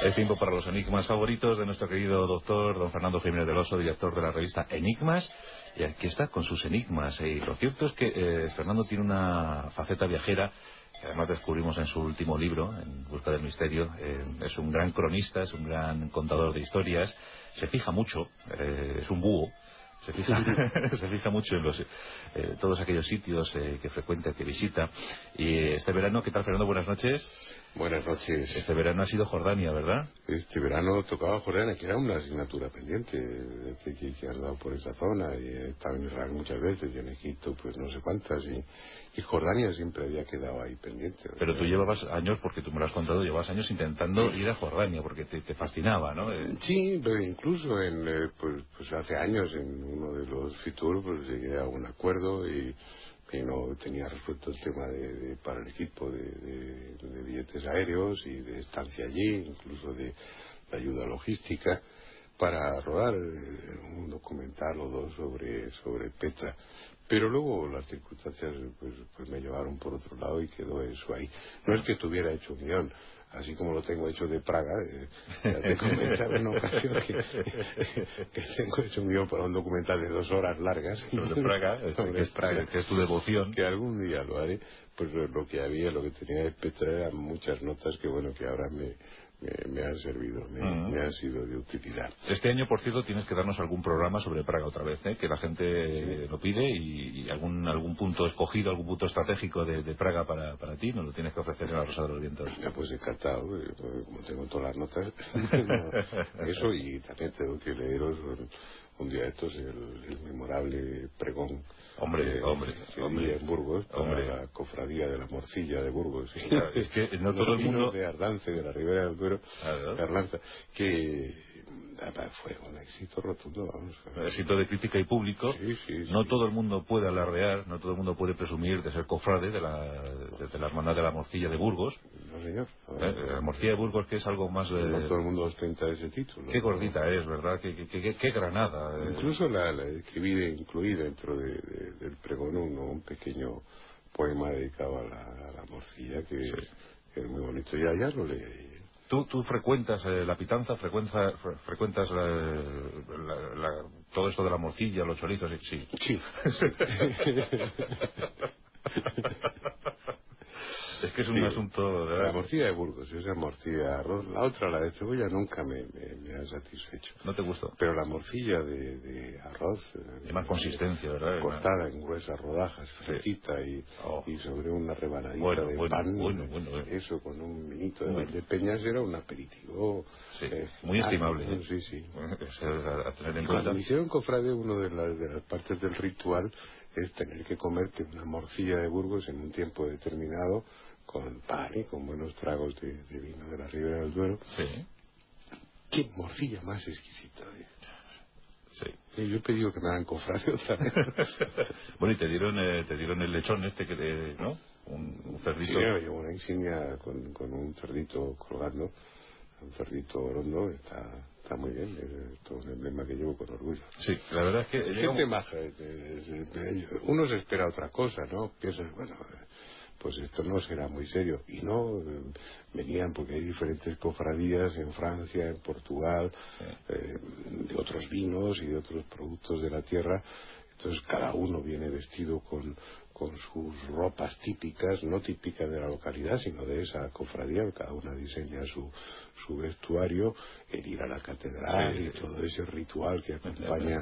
Es tiempo para los enigmas favoritos de nuestro querido doctor don Fernando Jiménez del Oso, director de la revista Enigmas. Y aquí está con sus enigmas. Y lo cierto es que Fernando tiene una faceta viajera que además descubrimos en su último libro, En busca del misterio. Es un gran cronista, es un gran contador de historias. Se fija mucho, es un búho. Se fija mucho en todos aquellos sitios que frecuenta, que visita. Y este verano, ¿qué tal, Fernando? Buenas noches. Buenas noches. Este verano ha sido Jordania, ¿verdad? Este verano tocaba Jordania, que era una asignatura pendiente, que han dado por esa zona, y he estado en Israel muchas veces, y en Egipto pues no sé cuántas, y Jordania siempre había quedado ahí pendiente. Pero tú llevabas años, porque tú me lo has contado, llevabas años intentando ir a Jordania, porque te fascinaba, ¿no? Sí, pero incluso pues hace años en uno de los Fitur pues llegué a un acuerdo y no tenía resuelto el tema para el equipo de billetes aéreos y de estancia allí, incluso de ayuda logística, para rodar un documental o dos sobre Petra. Pero luego las circunstancias pues me llevaron por otro lado y quedó eso ahí. No es que tuviera hecho un guión, así como lo tengo hecho de Praga. Ya te comentaba en una ocasión que tengo hecho un guión para un documental de 2 horas largas sobre Praga, que es tu devoción, que algún día lo haré. Pues lo que tenía de Petra eran muchas notas que ahora me han servido, me han sido de utilidad. Este año, por cierto, tienes que darnos algún programa sobre Praga otra vez, que la gente lo pide, y algún punto escogido, algún punto estratégico de Praga para ti, nos lo tienes que ofrecer en la Rosa de los Vientos. Ya, pues encantado, como tengo todas las notas, eso, y también tengo que leeros un día de estos el memorable pregón que en Burgos para la cofradía de la Morcilla de Burgos. Claro, es que no todo el mundo de Ardance, de la Ribera del Duero, claro, de Arlanza, que fue un éxito rotundo, vamos. Éxito de crítica y público. Sí. No todo el mundo puede alardear, no todo el mundo puede presumir de ser cofrade de la hermandad de la Morcilla de Burgos. No, señor. La Morcilla de Burgos, que es algo más de... No todo el mundo ostenta ese título. Qué gordita es, ¿verdad? Qué granada. Incluso la escribí incluida dentro del pregón un pequeño poema dedicado a la Morcilla, que es muy bonito. Ya lo leí. ¿Tú frecuentas la Pitanza? ¿Frecuentas todo esto de la morcilla, los chorizos? Sí. Es que es un asunto... ¿verdad? La morcilla de Burgos, esa morcilla de arroz. La otra, la de cebolla, nunca me ha satisfecho. ¿No te gustó? Pero la morcilla de arroz... de más consistencia, ¿verdad? Cortada en gruesas rodajas, fresquita, y sobre una rebanadita de pan. Bueno. Eso, con un vinito de Valdepeñas, era un aperitivo... muy estimable. Sí. A tener en cuando cuenta. me hicieron cofrade, una de las partes del ritual es tener que comerte una morcilla de Burgos en un tiempo determinado, con pan y con buenos tragos de vino de la Ribera del Duero. Sí. Qué morcilla más exquisita. Sí. Yo he pedido que me hagan cofrade otra vez. Bueno, y te dieron el lechón ¿no? Un cerdito. Sí, yo llevo una insignia con un cerdito colgando, un cerdito orondo, está muy bien, es todo un emblema que llevo con orgullo. Sí, la verdad es que... Gente maja, uno se espera otra cosa, ¿no? Piensas, pues esto no será muy serio. Y no, venían porque hay diferentes cofradías en Francia, en Portugal, de otros vinos y de otros productos de la tierra. Entonces cada uno viene vestido con sus ropas típicas, no típicas de la localidad, sino de esa cofradía. Cada una diseña su vestuario, el ir a la catedral y todo ese ritual que acompaña.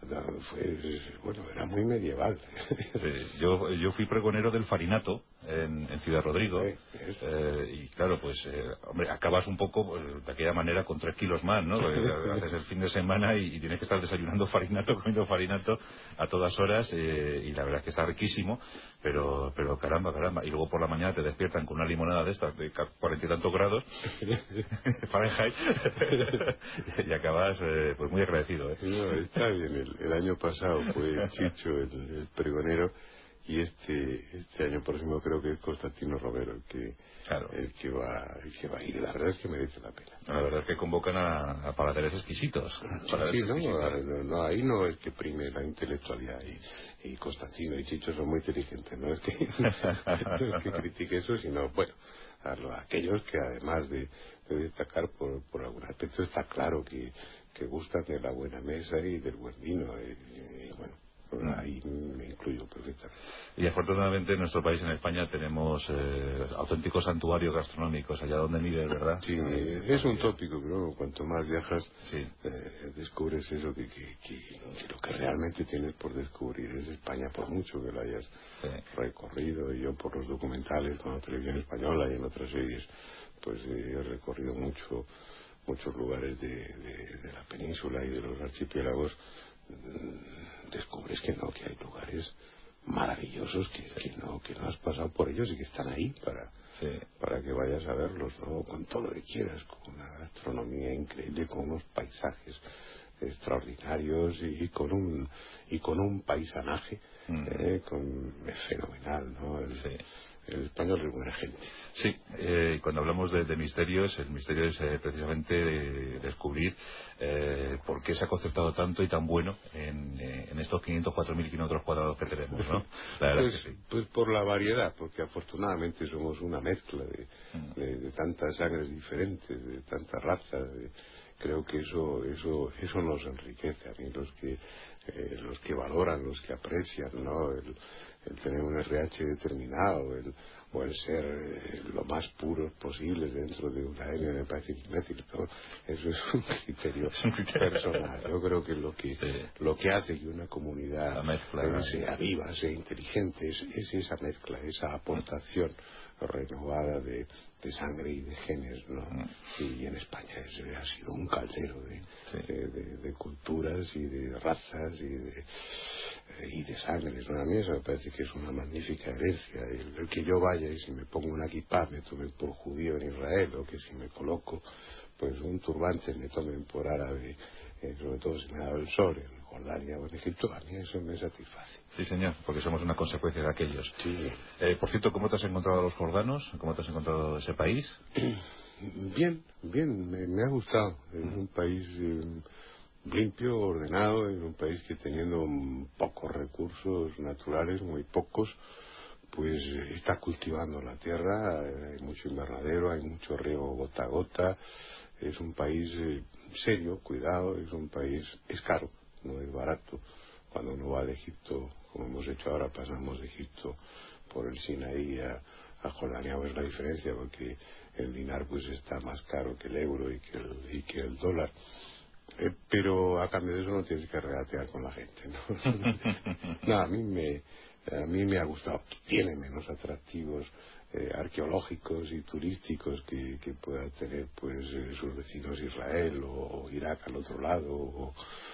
Era muy medieval. Sí, yo fui pregonero del Farinato en Ciudad Rodrigo, y claro, pues hombre, acabas un poco de aquella manera con 3 kilos más, ¿no? Haces el fin de semana y tienes que estar desayunando farinato, comiendo farinato a todas horas, y la verdad es que está riquísimo, pero caramba, y luego por la mañana te despiertan con una limonada de estas de 40 y tantos grados Fahrenheit y acabas pues muy agradecido. No, está bien. El año pasado fue Chicho el pregonero, y este año próximo creo que es Constantino Romero Claro. el que va a ir. La verdad es que merece la pena. La verdad es que convocan a paladares exquisitos. Sí, no, ahí no es que prime la intelectualidad, y Constantino y Chicho son muy inteligentes, no es que, no es que critique eso, sino, bueno, a aquellos que además de destacar por algún aspecto, está claro que gustan de la buena mesa y del buen vino, y bueno, ahí me incluyo perfectamente. Y afortunadamente en nuestro país, en España, tenemos auténticos santuarios gastronómicos allá donde mires, ¿verdad? Sí, es un tópico, pero cuanto más viajas, sí. Descubres eso, que lo que realmente tienes por descubrir es España, por mucho que lo hayas recorrido. Y yo, por los documentales con la televisión española y en otras series, pues he recorrido muchos lugares de la península y de los archipiélagos. Descubres que hay lugares maravillosos que no has pasado por ellos y que están ahí para que vayas a verlos, ¿no? Con todo lo que quieras, con una gastronomía increíble, con unos paisajes extraordinarios y con un paisanaje fenomenal, ¿no? El español es buena gente. Sí, cuando hablamos de misterios, el misterio es precisamente descubrir por qué se ha concertado tanto y tan bueno en estos 504.000 kilómetros cuadrados que tenemos, ¿no? La verdad pues, es que sí. Pues por la variedad, porque afortunadamente somos una mezcla de tantas sangres diferentes, de tantas razas. Creo que eso nos enriquece a mí, los que valoran, los que aprecian, ¿no? El tener un RH determinado, o el ser lo más puros posibles dentro de una etnia, me parece imbécil, ¿no? Eso es un criterio personal. Yo creo que lo que hace que una comunidad sea viva, sea inteligente, es esa mezcla, esa aportación renovada de sangre y de genes, ¿no? Y en España ha sido un caldero de culturas y de razas y de sangres, ¿no? A mí eso me parece que es una magnífica herencia. El que yo vaya y si me pongo una kipá me tomen por judío en Israel, o que si me coloco pues un turbante me tomen por árabe, sobre todo si me ha dado el sol en Jordania o en Egipto, a mí eso me satisface. Sí, señor, porque somos una consecuencia de aquellos. Sí. Por cierto, ¿cómo te has encontrado a los jordanos? ¿Cómo te has encontrado ese país? Bien, me ha gustado. Es un país limpio, ordenado, es un país que, teniendo pocos recursos naturales, muy pocos, pues está cultivando la tierra. Hay mucho invernadero, hay mucho riego gota a gota. Es un país serio, cuidado, es caro, no es barato. Cuando uno va de Egipto, como hemos hecho ahora, pasamos de Egipto por el Sinaí a Jordania, ves la diferencia, porque el dinar pues está más caro que el euro y que el dólar. Pero a cambio de eso no tienes que regatear con la gente, ¿no? No, a mí me ha gustado. Tiene menos atractivos arqueológicos y turísticos que pueda tener pues sus vecinos Israel o Irak al otro lado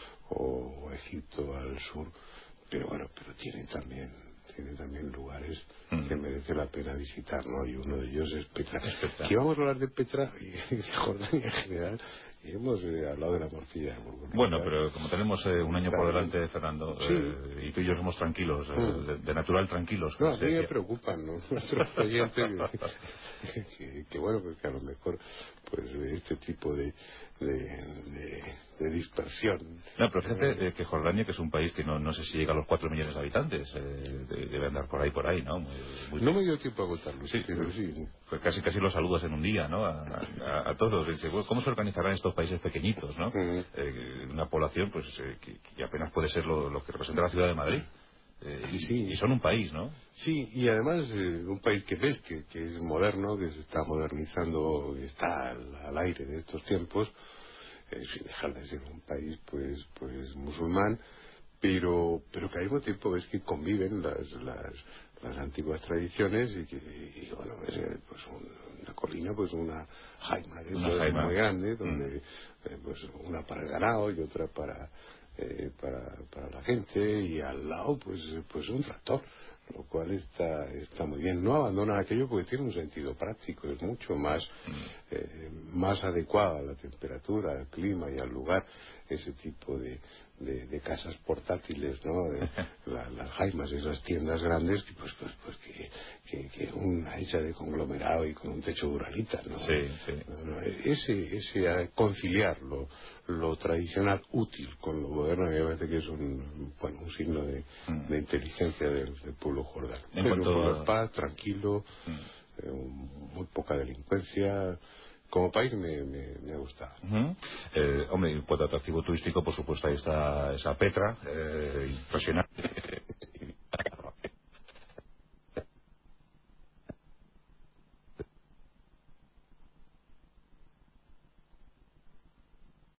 o Egipto al sur, pero tiene también lugares que merece la pena visitar, ¿no? Y uno de ellos es Petra. Que vamos a hablar de Petra y de Jordania en general, y hemos hablado de la morcilla de Burgos. Bueno, pero como tenemos un año por delante, Fernando, y tú y yo somos tranquilos, de natural tranquilos. No, a mí me preocupan, ¿no? Nuestros oyentes que bueno, porque a lo mejor pues este tipo de dispersión. No, pero fíjate que Jordania, que es un país que no sé si llega a los 4 millones de habitantes, debe andar por ahí, ¿no? No me dio tiempo a contarlo, sí, pero sí. Pues casi los saludas en un día, ¿no? A todos. Dice, bueno, ¿cómo se organizarán estos países pequeñitos, no? Una población, pues, que apenas puede ser lo que representa la ciudad de Madrid. Y son un país, ¿no? Sí, y además un país que ves que es moderno, que se está modernizando, que está al aire de estos tiempos, sin dejar de ser un país pues musulmán, pero que al mismo tiempo ves que conviven las antiguas tradiciones y bueno, es pues una colina, pues una jaima de esas muy grande, donde pues una para el ganado y otra para la gente, y al lado pues un tractor, lo cual está muy bien. No abandona aquello porque tiene un sentido práctico, es mucho más adecuado a la temperatura, al clima y al lugar ese tipo de casas portátiles, ¿no? Las jaimas, esas tiendas grandes, que una hecha de conglomerado y con un techo de uralita, ¿no? Sí, sí. Ese conciliar lo tradicional útil con lo moderno, me parece que es un signo de inteligencia del pueblo jordano. Es un pueblo de paz, tranquilo, muy poca delincuencia. Como país me ha gustado. Hombre, en cuanto a atractivo turístico, por supuesto, ahí está esa Petra, impresionante.